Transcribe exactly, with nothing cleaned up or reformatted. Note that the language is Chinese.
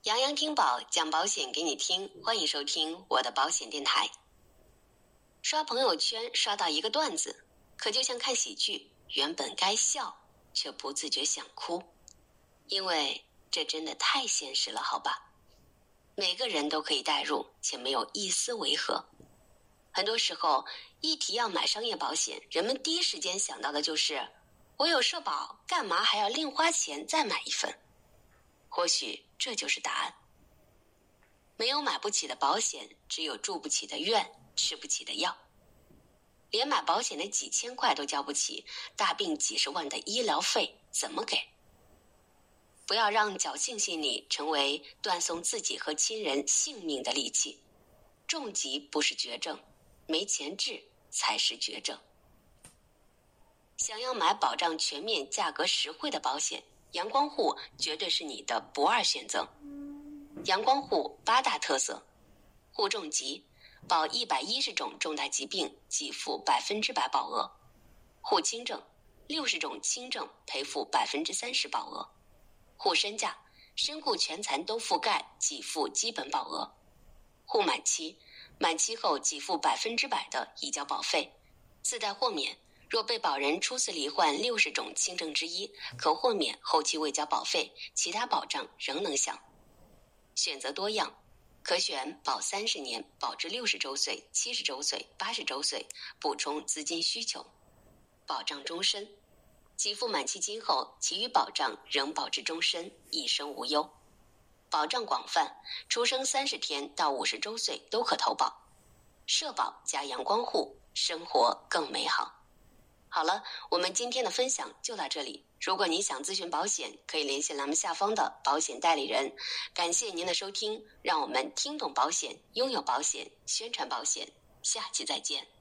洋洋听保讲保险给你听，欢迎收听我的保险电台。刷朋友圈刷到一个段子，可就像看喜剧，原本该笑，却不自觉想哭，因为这真的太现实了，好吧？每个人都可以代入，且没有一丝违和。很多时候，一提要买商业保险，人们第一时间想到的就是我有社保，干嘛还要另花钱再买一份？或许这就是答案。没有买不起的保险，只有住不起的院，吃不起的药。连买保险的几千块都交不起，大病几十万的医疗费怎么给？不要让侥幸心理成为断送自己和亲人性命的利器。重疾不是绝症，没钱治才是绝症。想要买保障全面、价格实惠的保险，阳光户绝对是你的不二选择。阳光户八大特色：户重疾，保一百一十种重大疾病，给付百分之百保额；户轻症，六十种轻症赔付百分之三十保额；户身价，身故全残都覆盖，给付基本保额；户满期，满期后给付百分之百的已交保费，自带豁免。若被保人初次罹患六十种轻症之一，可豁免后期未交保费，其他保障仍能享。选择多样，可选保三十年，保至六十周岁、七十周岁、八十周岁，补充资金需求。保障终身，给付满期金后，其余保障仍保至终身，一生无忧。保障广泛，出生三十天到五十周岁都可投保。社保加阳光户，生活更美好。好了，我们今天的分享就到这里。如果您想咨询保险，可以联系栏目下方的保险代理人。感谢您的收听，让我们听懂保险，拥有保险，宣传保险。下期再见。